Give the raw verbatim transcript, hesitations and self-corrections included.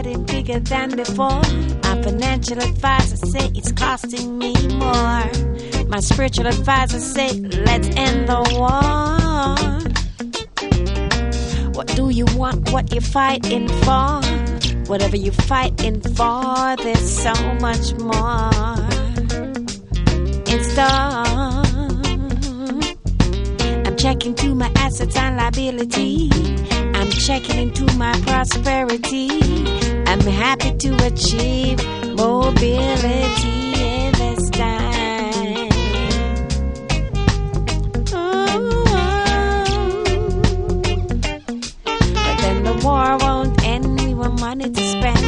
getting bigger than before. My financial advisor say it's costing me more. My spiritual advisor say let's end the war. What do you want? What you fighting for? Whatever you fighting for, there's so much more in store. I'm checking to my assets and liability. I'm checking into my prosperity. I'm happy to achieve mobility in this time. Oh, but then the war won't end. We want money to spend.